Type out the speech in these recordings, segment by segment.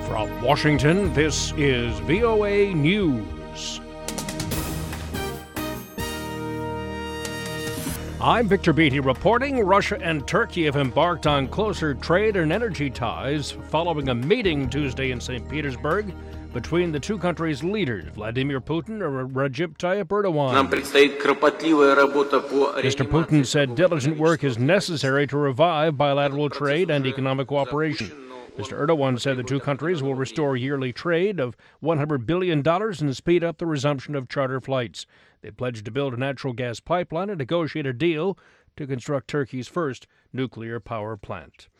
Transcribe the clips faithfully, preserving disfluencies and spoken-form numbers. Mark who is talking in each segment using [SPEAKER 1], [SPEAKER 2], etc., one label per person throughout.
[SPEAKER 1] From Washington, this is V O A News. I'm Victor Beatty reporting. Russia and Turkey have embarked on closer trade and energy ties following a meeting Tuesday in Saint Petersburg between the two countries' leaders, Vladimir Putin and Recep Tayyip Erdogan. Mister Putin said diligent work is necessary to revive bilateral trade and economic cooperation. Mister Erdogan said the two countries will restore yearly trade of one hundred billion dollars and speed up the resumption of charter flights. They pledged to build a natural gas pipeline and negotiate a deal to construct Turkey's first nuclear power plant.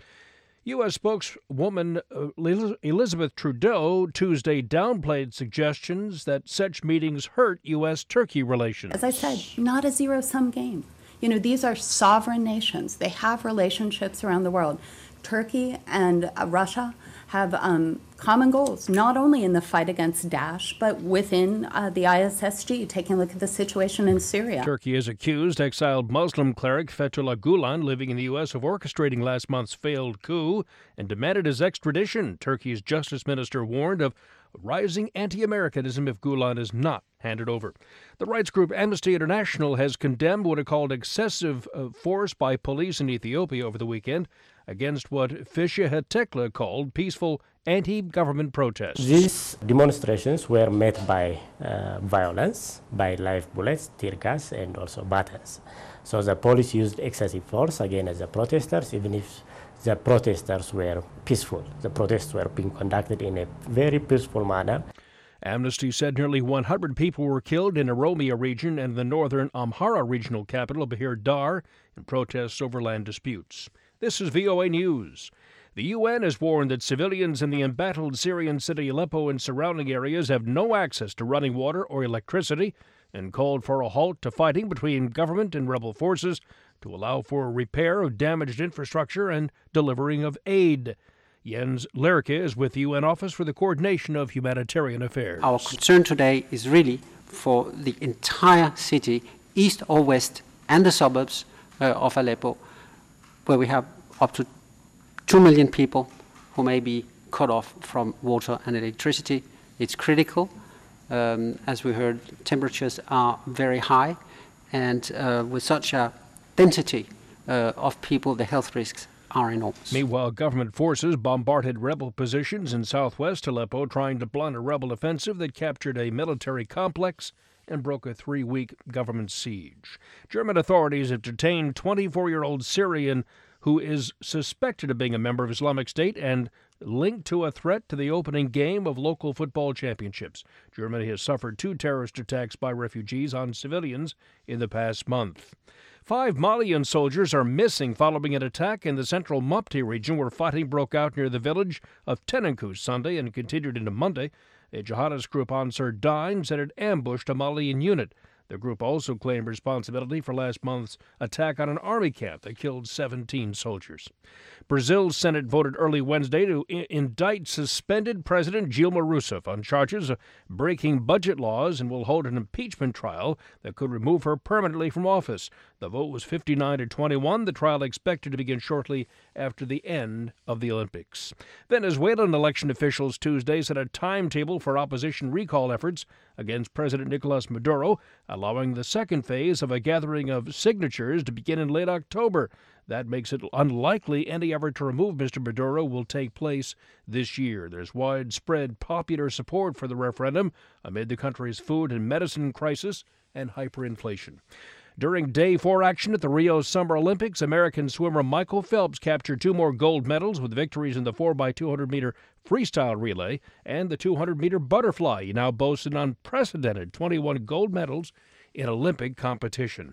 [SPEAKER 1] U S spokeswoman Elizabeth Trudeau Tuesday downplayed suggestions that such meetings hurt U S Turkey relations.
[SPEAKER 2] As I said, not a zero-sum game. You know, these are sovereign nations. They have relationships around the world. Turkey and uh, Russia have um, common goals, not only in the fight against Daesh, but within uh, the I S S G, taking a look at the situation in Syria.
[SPEAKER 1] Turkey has accused exiled Muslim cleric Fethullah Gulen, living in the U S, of orchestrating last month's failed coup and demanded his extradition. Turkey's justice minister warned of rising anti-Americanism if Gulen is not handed over. The rights group Amnesty International has condemned what it called excessive uh, force by police in Ethiopia over the weekend against what Fischer Hetekla called peaceful anti-government protests.
[SPEAKER 3] These demonstrations were met by uh, violence, by live bullets, tear gas, and also batons. So the police used excessive force against the protesters, even if the protesters were peaceful. The protests were being conducted in a very peaceful manner.
[SPEAKER 1] Amnesty said nearly one hundred people were killed in Oromia region and the northern Amhara regional capital, Bahir Dar, in protests over land disputes. This is V O A News. The U N has warned that civilians in the embattled Syrian city Aleppo and surrounding areas have no access to running water or electricity and called for a halt to fighting between government and rebel forces to allow for repair of damaged infrastructure and delivering of aid. Jens Lerke is with the U N Office for the Coordination of Humanitarian Affairs.
[SPEAKER 4] Our concern today is really for the entire city, east or west, and the suburbs uh, of Aleppo, where we have up to two million people who may be cut off from water and electricity. It's critical. Um, as we heard, temperatures are very high, and uh, with such a density uh, of people, the health risks are enormous.
[SPEAKER 1] Meanwhile, government forces bombarded rebel positions in southwest Aleppo, trying to blunt a rebel offensive that captured a military complex and broke a three-week government siege. German authorities have detained twenty-four-year-old Syrian who is suspected of being a member of Islamic State and linked to a threat to the opening game of local football championships. Germany has suffered two terrorist attacks by refugees on civilians in the past month. Five Malian soldiers are missing following an attack in the central Mopti region where fighting broke out near the village of Tenankou Sunday and continued into Monday. A jihadist group Ansar Dine said it ambushed a Malian unit. The group also claimed responsibility for last month's attack on an army camp that killed seventeen soldiers. Brazil's Senate voted early Wednesday to I- indict suspended President Dilma Rousseff on charges of breaking budget laws and will hold an impeachment trial that could remove her permanently from office. The vote was fifty-nine to twenty-one. The trial expected to begin shortly after the end of the Olympics. Venezuelan election officials Tuesday set a timetable for opposition recall efforts against President Nicolas Maduro, allowing the second phase of a gathering of signatures to begin in late October. That makes it unlikely any effort to remove Mister Maduro will take place this year. There's widespread popular support for the referendum amid the country's food and medicine crisis and hyperinflation. During day four action at the Rio Summer Olympics, American swimmer Michael Phelps captured two more gold medals with victories in the four by two hundred meter freestyle relay and the two hundred meter butterfly. He now boasts an unprecedented twenty-one gold medals in Olympic competition.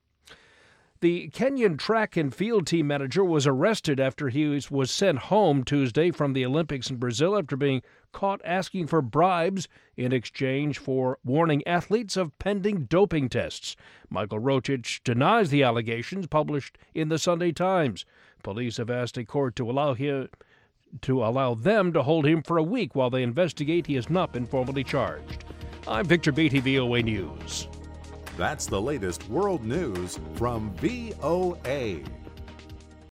[SPEAKER 1] The Kenyan track and field team manager was arrested after he was sent home Tuesday from the Olympics in Brazil after being caught asking for bribes in exchange for warning athletes of pending doping tests. Michael Rotich denies the allegations published in the Sunday Times. Police have asked a court to allow him to allow them to hold him for a week while they investigate. He has not been formally charged. I'm Victor Beatty, V O A News.
[SPEAKER 5] That's the latest world news from V O A.